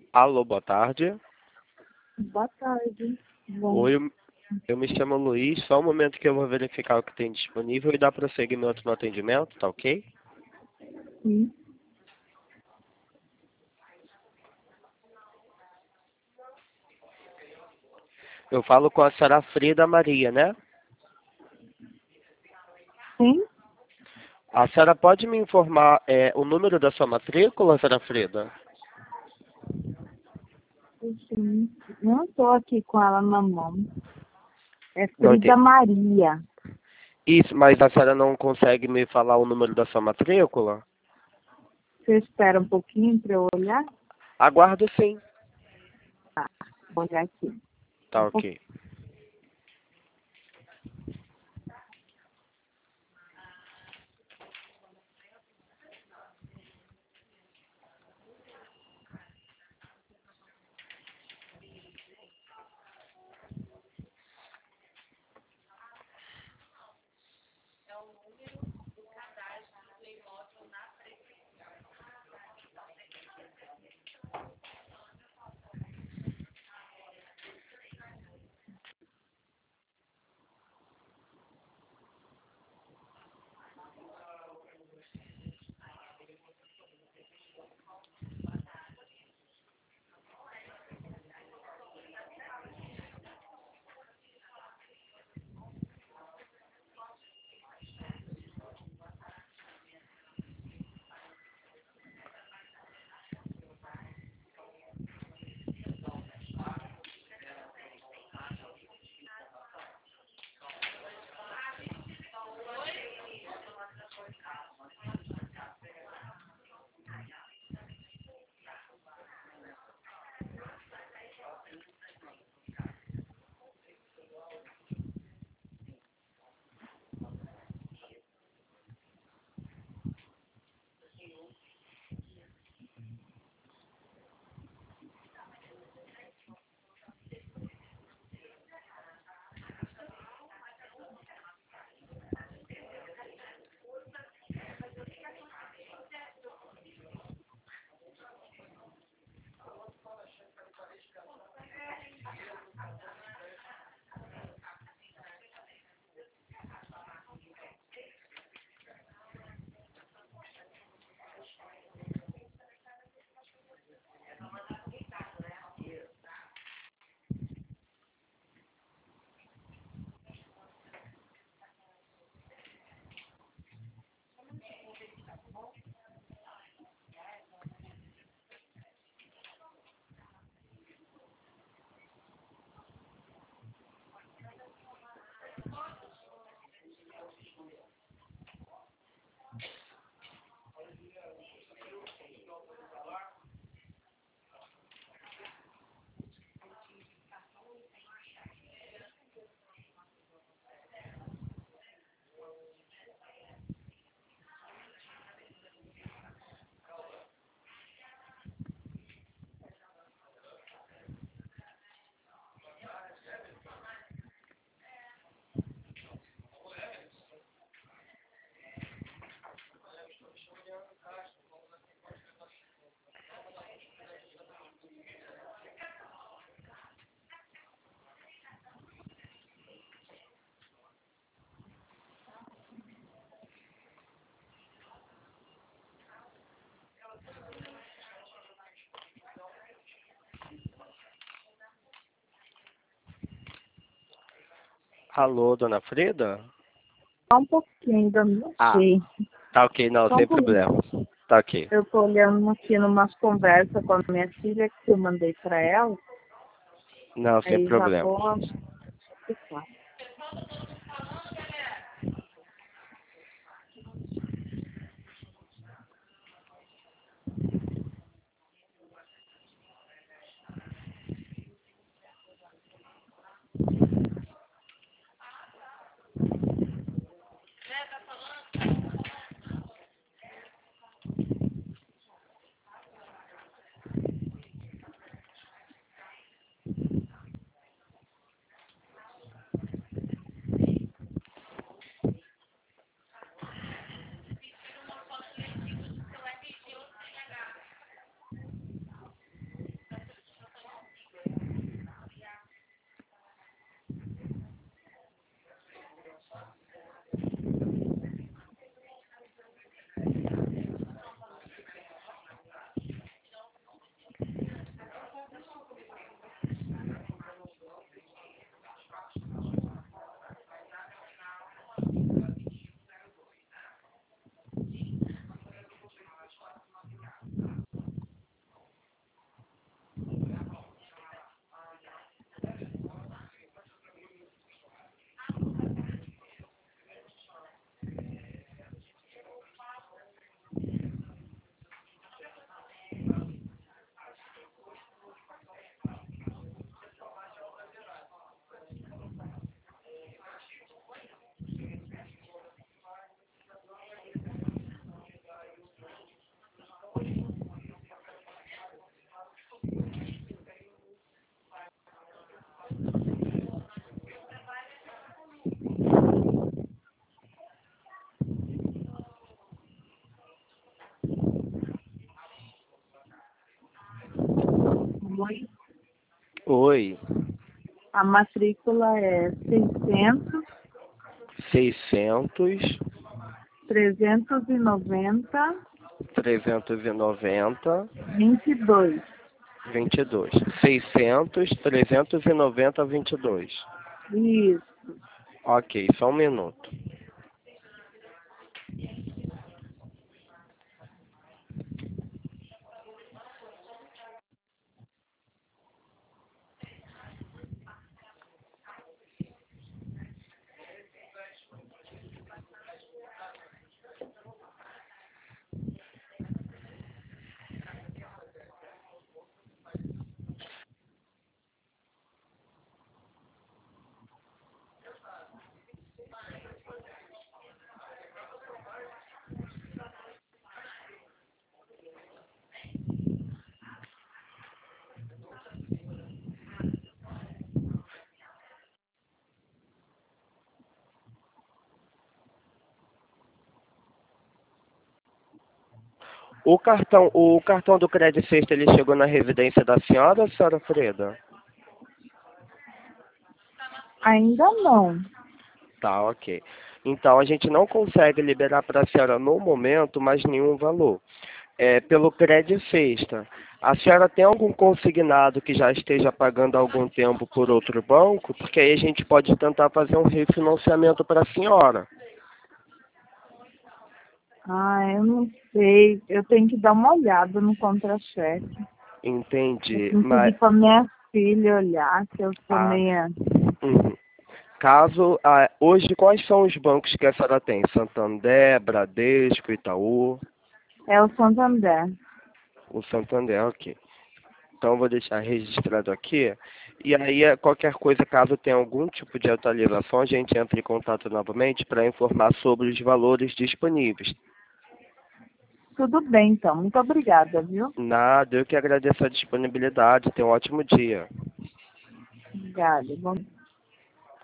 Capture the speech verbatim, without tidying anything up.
Alô, boa tarde. Boa tarde. Bom, Oi, eu eu me chamo Luiz. Só um momento que eu vou verificar o que tem disponível e dar prosseguimento no atendimento, tá ok? sim. Eu falo com a senhora Frida Maria, né? Sim? A senhora pode me informar é, o número da sua matrícula, senhora Frida? Sim. Não estou aqui com ela na mão. É Não Frida entendi. Maria. Isso, mas a senhora não consegue me falar o número da sua matrícula? Você espera um pouquinho para eu olhar? Aguardo sim. Tá, vou olhar aqui. Tá Um pouquinho. ok. Alô, dona Frida? Só um pouquinho, ainda não Ah, sei. tá ok, não, Só um sem pouquinho. problema. Tá ok. Eu estou olhando aqui numas conversas com a minha filha que eu mandei para ela. Não, sem Aí já problema. vou. Oi. Oi. A matrícula é seiscentos, seiscentos, trezentos e noventa, trezentos e noventa, vinte e dois. vinte e dois. seiscentos, trezentos e noventa, vinte e dois. Isso. Ok, só um minuto. O cartão, o cartão do Credit Sexta, ele chegou na residência da senhora, senhora Freda? Ainda não. Tá, ok. Então, a gente não consegue liberar para a senhora no momento mais nenhum valor. É, pelo Credit Sexta. A senhora tem algum consignado que já esteja pagando há algum tempo por outro banco? Porque aí a gente pode tentar fazer um refinanciamento para a senhora. Ah, eu não sei. Eu tenho que dar uma olhada no contra-cheque. Eu Entendi. tenho que Mas, pedir pra minha filha olhar, que eu sou ah, meia... uhum. Caso, ah, hoje, quais são os bancos que a senhora tem? Santander, Bradesco, Itaú? É o Santander. O Santander, ok. Então, eu vou deixar registrado aqui. E aí, eh, qualquer coisa, caso tenha algum tipo de atualização, a gente entra em contato novamente para informar sobre os valores disponíveis. Tudo bem, então. Muito obrigada, viu? Nada, eu que agradeço a disponibilidade. Tenha um ótimo dia. Obrigada. Bom...